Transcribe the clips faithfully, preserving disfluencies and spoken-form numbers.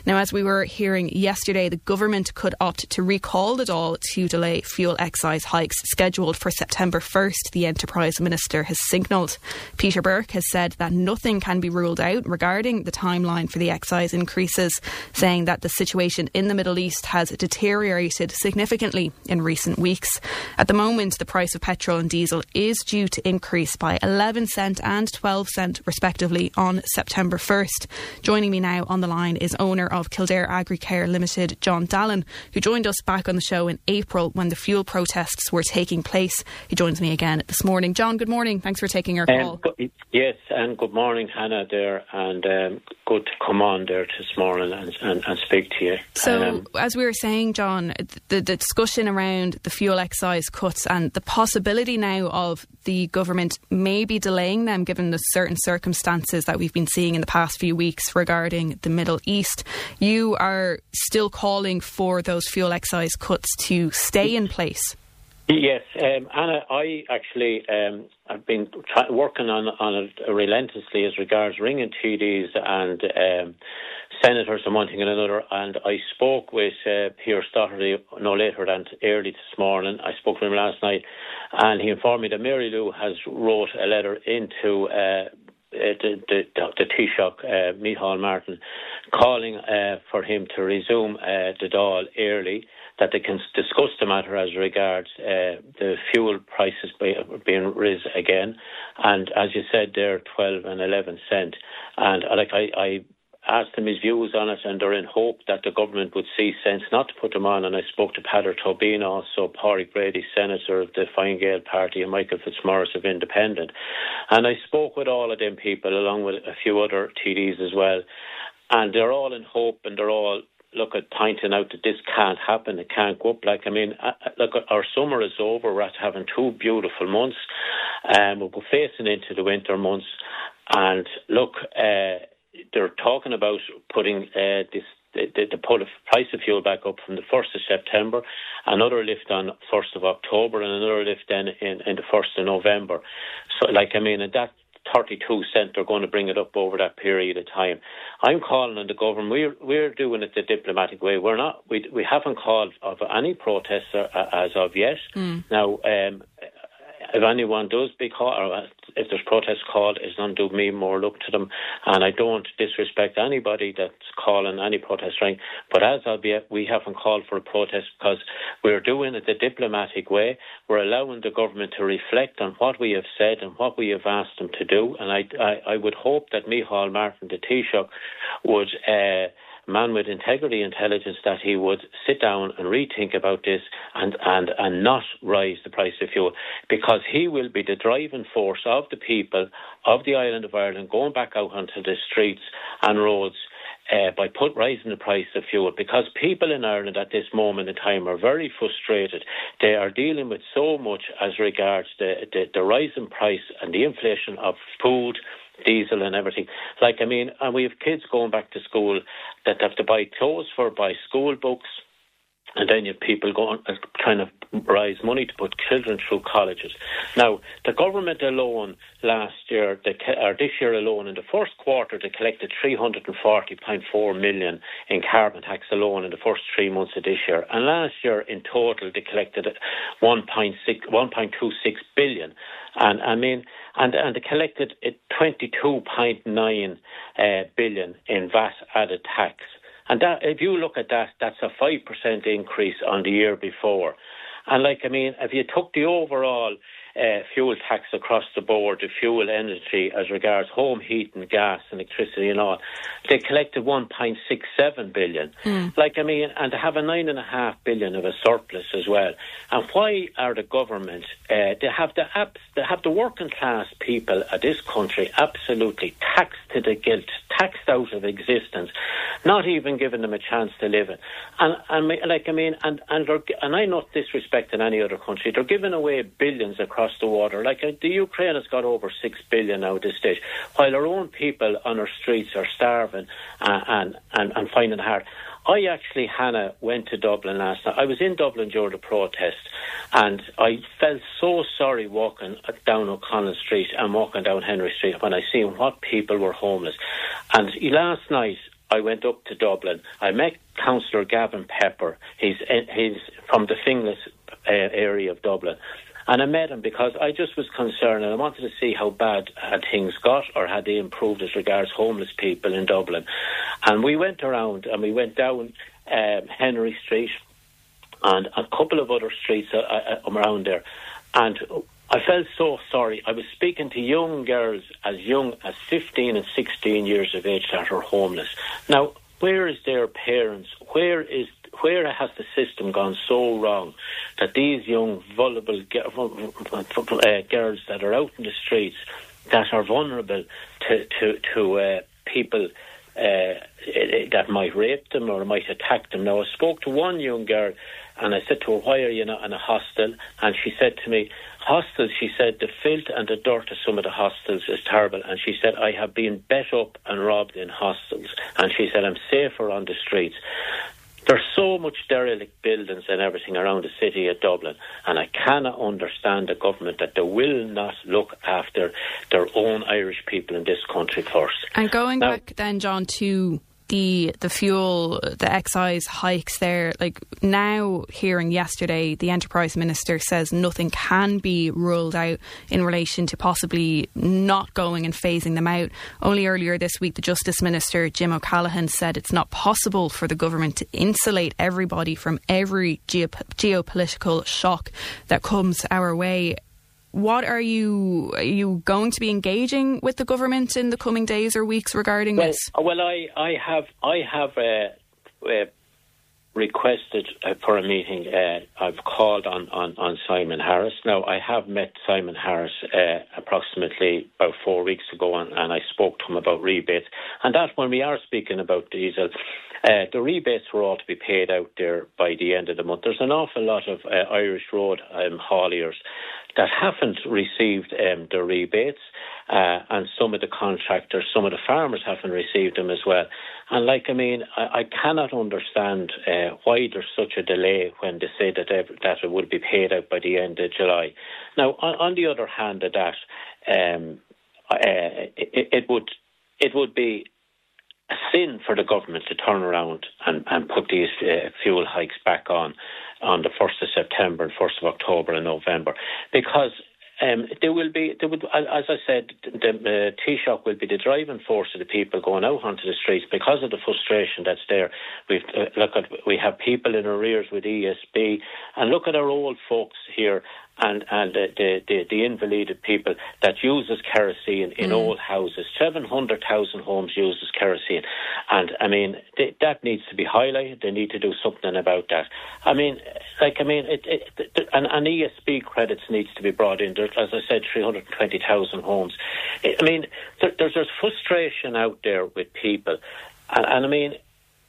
Now, as we were hearing yesterday, the government could opt to recall the Dáil to delay fuel excise hikes scheduled for September first, the Enterprise Minister has signalled. Peter Burke has said that nothing can be ruled out regarding the timeline for the excise increases, saying that the situation in the Middle East has deteriorated significantly in recent weeks. At the moment, the price of petrol and diesel is due to increase by eleven cent and twelve cent respectively on September first. Joining me now on the line is owner of Kildare Agricare Limited, John Dallin, who joined us back on the show in April when the fuel protests were taking place. He joins me again this morning. John, good morning. Thanks for taking our call. Um, go- yes, and good morning, Hannah, there, and um, good to come on there this morning and, and, and speak to you. So, um, as we were saying, John, the, the discussion around the fuel excise cuts and the possibility now of the government maybe delaying them given the certain circumstances that we've been seeing in the past few weeks regarding the Middle East. You are still calling for those fuel excise cuts to stay in place. Yes, um, Anna, I actually um, have been try- working on on it relentlessly as regards ringing T Ds and um, senators and one thing and another, and I spoke with uh, Pierce Doherty no later than early this morning. I spoke to him last night, and he informed me that Mary Lou has wrote a letter into uh, the, the, the Taoiseach, uh, Micheál Martin, calling uh, for him to resume uh, the Dáil early, that they can discuss the matter as regards uh, the fuel prices be, being raised again. And as you said, they're twelve and eleven cent. And uh, like I, I asked him his views on it, and they're in hope that the government would see sense not to put them on. And I spoke to Peadar Tóibín, also Pádraig Brady, Senator of the Fine Gael Party, and Michael Fitzmaurice of Independent. And I spoke with all of them people, along with a few other T Ds as well. And they're all in hope, and they're all look at pointing out that this can't happen, it can't go up. Like, I mean, uh, look, our summer is over, we're after having two beautiful months, and um, we're facing into the winter months, and look, uh, they're talking about putting uh, this, the, the put the price of fuel back up from the first of September, another lift on first of October, and another lift then in, in the first of November. So, like, I mean, and that thirty-two cent, they're going to bring it up over that period of time. I'm calling on the government. We're we're doing it the diplomatic way. We're not. We we haven't called of any protests as of yet. Mm. Now, um, if anyone does be called, or if there's protests called, it's not do me more look to them. And I don't disrespect anybody that's calling any protest right. But as of yet, we haven't called for a protest because we're doing it the diplomatic way. We're allowing the government to reflect on what we have said and what we have asked them to do. And I, I, I would hope that Micheál Martin, the Taoiseach, would... Uh, man with integrity, intelligence, that he would sit down and rethink about this and, and, and not rise the price of fuel, because he will be the driving force of the people of the island of Ireland going back out onto the streets and roads uh, by put rising the price of fuel, because people in Ireland at this moment in time are very frustrated. They are dealing with so much as regards the, the, the rising price and the inflation of food, diesel and everything. Like, I mean, and we have kids going back to school that have to buy clothes for, buy school books, and then you have people going uh, trying to raise money to put children through colleges. Now, the government alone last year, they, or this year alone, in the first quarter, they collected three hundred forty point four million in carbon tax alone in the first three months of this year. And last year, in total, they collected one point two six billion. And I mean, and and they collected twenty-two point nine uh, billion in V A T added tax. And that, if you look at that, that's a five percent increase on the year before. And like, I mean, if you took the overall uh, fuel tax across the board, the fuel energy as regards home heating, gas, electricity and all, they collected one point six seven billion. Mm. Like, I mean, and they have a nine and a half billion of a surplus as well. And why are the government, uh, they have the apps, they have the working class people of this country absolutely taxed to the gilt, taxed out of existence, not even giving them a chance to live it. And, and like, I mean, and, and, and I'm not disrespecting any other country, they're giving away billions across the water. Like, uh, the Ukraine has got over six billion now at this stage, while our own people on our streets are starving uh, and, and, and finding it hard. I actually, Hannah, went to Dublin last night. I was in Dublin during the protest, and I felt so sorry walking down O'Connell Street and walking down Henry Street when I seen what people were homeless. And last night, I went up to Dublin. I met Councillor Gavin Pepper. He's he's from the Finglas uh, area of Dublin. And I met him because I just was concerned and I wanted to see how bad had things got or had they improved as regards homeless people in Dublin. And we went around and we went down um, Henry Street and a couple of other streets uh, uh, around there. And I felt so sorry. I was speaking to young girls as young as fifteen and sixteen years of age that are homeless. Now, where is their parents? Where is where has the system gone so wrong that these young, vulnerable uh, girls that are out in the streets that are vulnerable to to, to uh, people uh, that might rape them or might attack them? Now, I spoke to one young girl and I said to her, why are you not in a hostel? And she said to me, hostels, she said, the filth and the dirt of some of the hostels is terrible. And she said, I have been bet up and robbed in hostels. And she said, I'm safer on the streets. There's so much derelict buildings and everything around the city of Dublin, and I cannot understand the government that they will not look after their own Irish people in this country first. And going now, back then, John, to the the fuel, the excise hikes there, like now hearing yesterday, the Enterprise Minister says nothing can be ruled out in relation to possibly not going and phasing them out. Only earlier this week, the Justice Minister, Jim O'Callaghan, said it's not possible for the government to insulate everybody from every geop- geopolitical shock that comes our way. What are you are you going to be engaging with the government in the coming days or weeks regarding well, this? Well, I, I have I have uh, uh, requested uh, for a meeting. Uh, I've called on, on, on Simon Harris. Now, I have met Simon Harris uh, approximately about four weeks ago, and, and I spoke to him about rebates. And that when we are speaking about diesel, uh, the rebates were all to be paid out there by the end of the month. There's an awful lot of uh, Irish road um, hauliers that haven't received um, the rebates, uh, and some of the contractors, some of the farmers haven't received them as well. And like, I mean, I, I cannot understand uh, why there's such a delay when they say that ev- that it would be paid out by the end of July. Now, on, on the other hand of that, um, uh, it, it would it would be a sin for the government to turn around and, and put these uh, fuel hikes back on on the first of September and first of October and November, because um, there will be, there would, as I said, the uh, Taoiseach will be the driving force of the people going out onto the streets because of the frustration that's there. We've uh, look at we have people in arrears with E S B, and look at our old folks here. And and the, the, the, the invalided people that uses kerosene in mm. old houses. seven hundred thousand homes uses kerosene. And, I mean, th- that needs to be highlighted. They need to do something about that. I mean, like, I mean, it, it, it, and, and E S B credits needs to be brought in. There's, as I said, three hundred twenty thousand homes. I mean, there, there's, there's frustration out there with people. And, and I mean,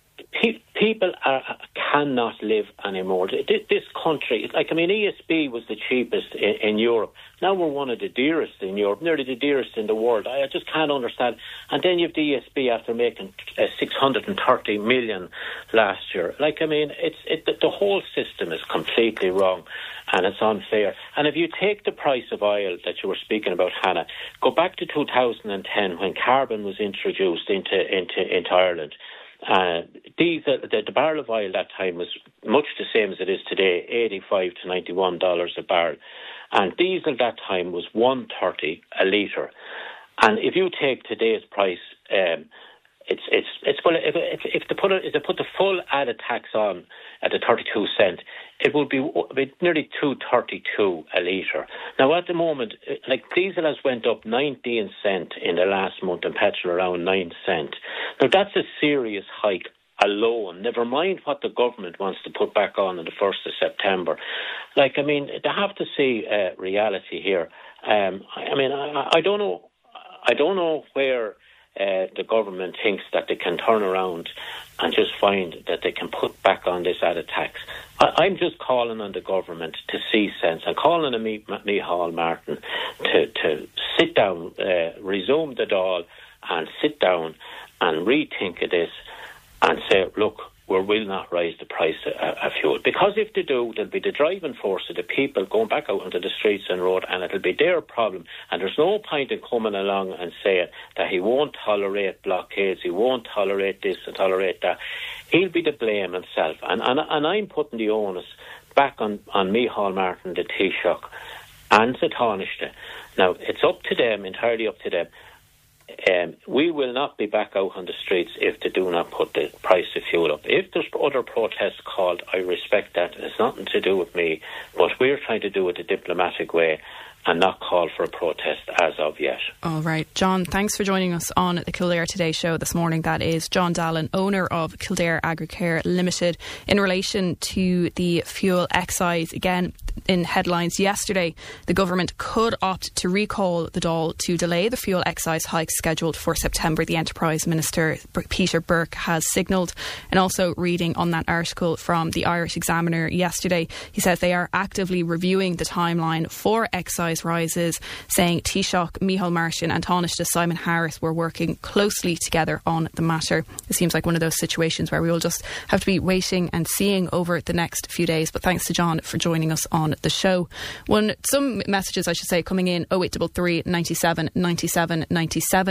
Pe- people are, cannot live anymore. This country, like, I mean, E S B was the cheapest in, in Europe. Now we're one of the dearest in Europe, nearly the dearest in the world. I just can't understand. And then you have the E S B after making uh, six hundred thirty million last year. Like, I mean, it's it, the whole system is completely wrong and it's unfair. And if you take the price of oil that you were speaking about, Hannah, go back to two thousand ten when carbon was introduced into into, into Ireland. Uh, diesel, the, the barrel of oil that time was much the same as it is today, eighty-five to ninety-one dollars a barrel. And diesel that time was one thirty a litre. And if you take today's price, um, it's it's it's well, if if, if they put a, if they put the full added tax on at the thirty-two cent, it would be nearly two thirty-two a litre. Now at the moment, like, diesel has went up nineteen cent in the last month, and petrol around nine cent. Now that's a serious hike alone. Never mind what the government wants to put back on on the first of September. Like, I mean, they have to see uh, reality here. Um, I, I mean, I, I don't know. I don't know where uh, the government thinks that they can turn around and just find that they can put back on this added tax. I, I'm just calling on the government to see sense. I'm calling on me, Micheál Martin to, to sit down, uh, resume the Dáil and sit down and rethink of this and say, look, we will not raise the price of, of fuel. Because if they do, there'll be the driving force of the people going back out onto the streets and road, and it'll be their problem. And there's no point in coming along and saying that he won't tolerate blockades, he won't tolerate this and tolerate that. He'll be to blame himself. And, and, and I'm putting the onus back on, on Micheál Martin, the Taoiseach, and the Taoiseach. Now, it's up to them, entirely up to them. Um, we will not be back out on the streets if they do not put the price of fuel up. If there's other protests called, I respect that. It's nothing to do with me. But we're trying to do it a diplomatic way and not call for a protest as of yet. All right. John, thanks for joining us on the Kildare Today show this morning. That is John Dallin, owner of Kildare Agricare Limited. In relation to the fuel excise, again, in headlines yesterday, the government could opt to recall the Dáil to delay the fuel excise hike scheduled for September. The Enterprise Minister, Peter Burke, has signalled. And also reading on that article from the Irish Examiner yesterday, he says they are actively reviewing the timeline for excise rises, saying Taoiseach Micheál Martin and Taoiseach Simon Harris were working closely together on the matter. It seems like one of those situations where we will just have to be waiting and seeing over the next few days. But thanks to John for joining us on the show. One, some messages, I should say, coming in oh eight three three, ninety-seven, ninety-seven, ninety-seven.